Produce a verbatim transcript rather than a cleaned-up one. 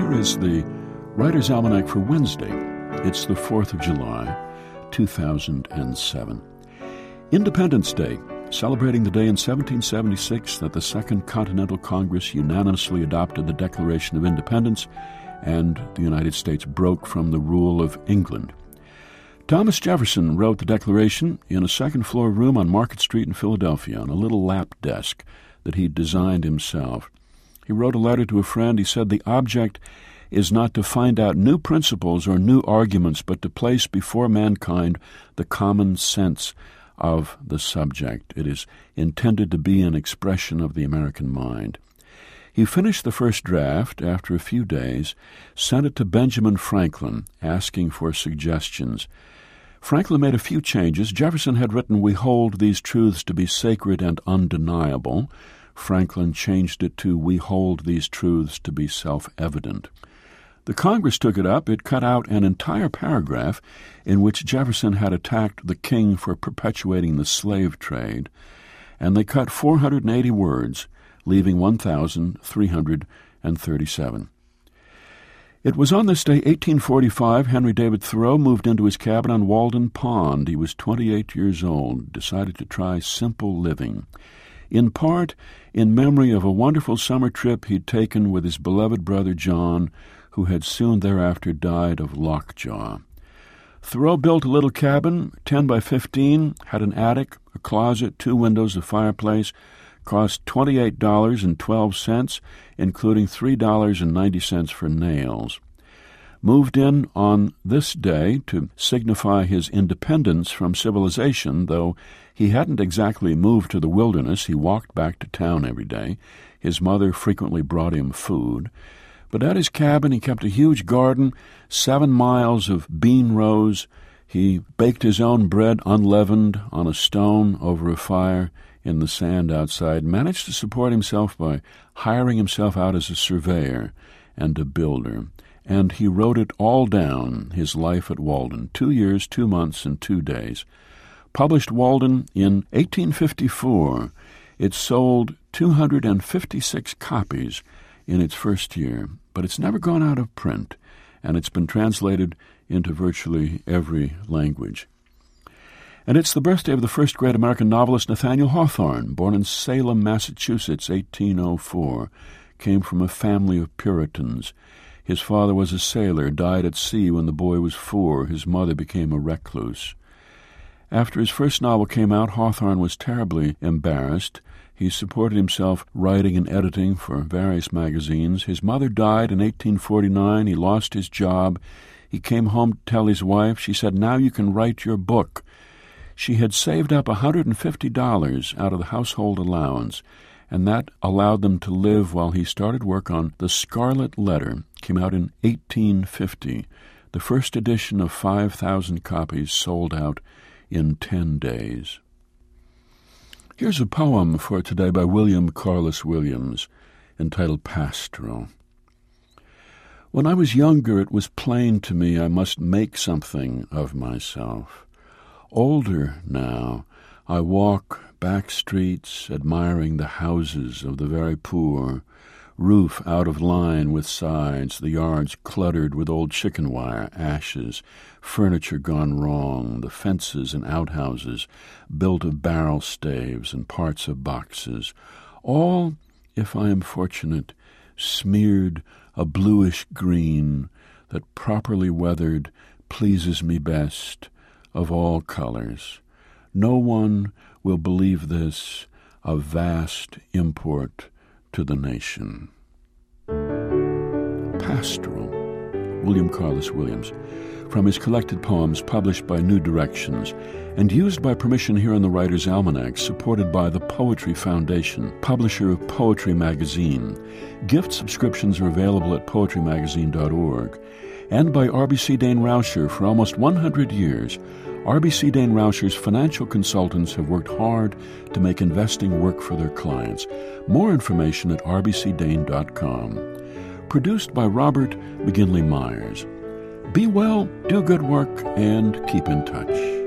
here is the Writer's Almanac for Wednesday. It's the fourth of July, two thousand seven. Independence Day, celebrating the day in seventeen seventy-six that the Second Continental Congress unanimously adopted the Declaration of Independence and the United States broke from the rule of England. Thomas Jefferson wrote the Declaration in a second-floor room on Market Street in Philadelphia on a little lap desk that he designed himself. He wrote a letter to a friend. He said, "The object is not to find out new principles or new arguments, but to place before mankind the common sense of the subject. It is intended to be an expression of the American mind." He finished the first draft after a few days, sent it to Benjamin Franklin, asking for suggestions. Franklin made a few changes. Jefferson had written, "We hold these truths to be sacred and undeniable." Franklin changed it to, "We hold these truths to be self-evident." The Congress took it up. It cut out an entire paragraph in which Jefferson had attacked the king for perpetuating the slave trade, and they cut four hundred eighty words, leaving one thousand three hundred thirty-seven. It was on this day, eighteen forty-five, Henry David Thoreau moved into his cabin on Walden Pond. He was twenty-eight years old, decided to try simple living, in part in memory of a wonderful summer trip he'd taken with his beloved brother John, who had soon thereafter died of lockjaw. Thoreau built a little cabin, ten by fifteen, had an attic, a closet, two windows, a fireplace, cost twenty-eight dollars and twelve cents, including three dollars and ninety cents for nails. Moved in on this day to signify his independence from civilization, though he hadn't exactly moved to the wilderness. He walked back to town every day. His mother frequently brought him food. But at his cabin he kept a huge garden, seven miles of bean rows. He baked his own bread unleavened on a stone over a fire in the sand outside, managed to support himself by hiring himself out as a surveyor and a builder. And he wrote it all down, his life at Walden, two years, two months, and two days. Published Walden in eighteen fifty-four. It sold two hundred fifty-six copies in its first year, but it's never gone out of print, and it's been translated into virtually every language. And it's the birthday of the first great American novelist, Nathaniel Hawthorne, born in Salem, Massachusetts, eighteen oh four, came from a family of Puritans. His father was a sailor, died at sea when the boy was four. His mother became a recluse. After his first novel came out, Hawthorne was terribly embarrassed. He supported himself writing and editing for various magazines. His mother died in eighteen forty-nine. He lost his job. He came home to tell his wife. She said, "Now you can write your book." She had saved up one hundred fifty dollars out of the household allowance, and that allowed them to live while he started work on The Scarlet Letter. It came out in eighteen fifty. The first edition of five thousand copies sold out in ten days. Here's a poem for today by William Carlos Williams, entitled Pastoral. When I was younger, it was plain to me I must make something of myself. Older now, I walk back streets admiring the houses of the very poor, roof out of line with sides, the yards cluttered with old chicken wire, ashes, furniture gone wrong, the fences and outhouses built of barrel staves and parts of boxes, all, if I am fortunate, smeared a bluish green that, properly weathered, pleases me best of all colors. No one will believe this of vast import to the nation. Pastoral, William Carlos Williams, from his collected poems published by New Directions and used by permission here in the Writer's Almanac, supported by the Poetry Foundation, publisher of Poetry Magazine. Gift subscriptions are available at poetry magazine dot org. And by R B C Dane Rauscher. For almost one hundred years, R B C Dane Rauscher's financial consultants have worked hard to make investing work for their clients. More information at r b c dane dot com. Produced by Robert McGinley Myers. Be well, do good work, and keep in touch.